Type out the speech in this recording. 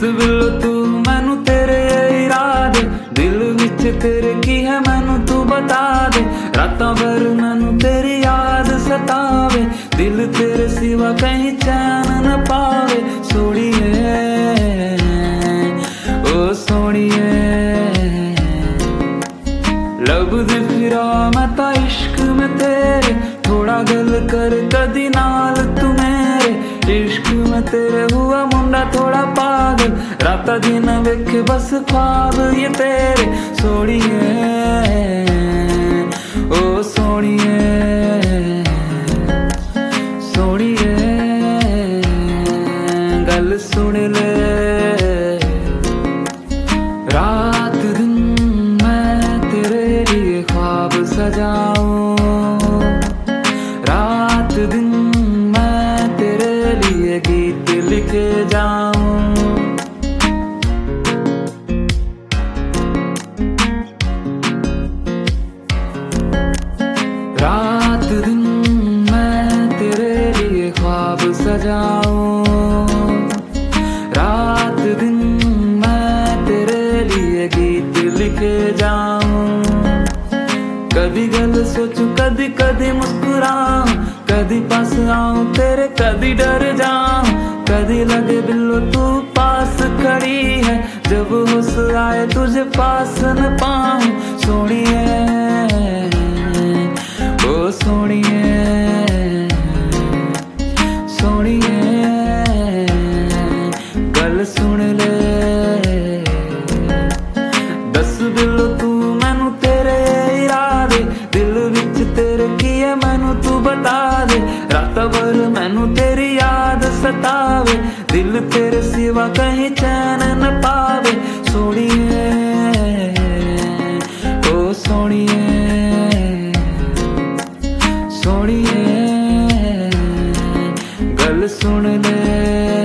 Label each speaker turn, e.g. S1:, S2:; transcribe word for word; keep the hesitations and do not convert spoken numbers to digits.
S1: Below तू मैनू तेरे इरादे, दिल विच तेरे की है मैनू तू बता दे। रातां भर मैनू तेरी याद सतावे, दिल तेरे सिवा कहीं चैन न पावे। सोड़िए ओ सोड़िए लभदी फिरा मैं तां इश्क में तेरे, थोड़ा गल कर कदी नाल तू मेरे। इश्क में तेरे हुआ मुंडा थोड़ा पागल, राता दिन वेखे बस ख्वाब ये तेरे। सोड़िए ओ सोड़िए सोड़िए गल सुन ले। रात दिन मैं तेरे लिए ख्वाब सजाऊं, रात दिन मैं तेरे लिए गीत लिखे जाऊं। रात दिन मैं तेरे लिए ख्वाब सजाऊं, रात दिन मैं तेरे लिए गीत लिखे जाऊं। कभी गल सोचूं कदी कदी मुस्कुराऊं, कदी पास आऊं तेरे कदी डर जाऊं। कदी लगे बिल्लो तू पास खड़ी है, जब होश आए तुझे पास न पाऊं। सोड़िए ओ सोड़िए सोड़िए गल सुन ले। दस बिल्लो तू मैनू तेरे इरादे, दिल विच तेरे की है मैनू तू बता दे। राता भर मैनू तेरी याद सतावे, दिल तेरे सिवा कहीं चैन न पावे। सोड़िए ओ सोड़िए सोड़िए गल सुन ले।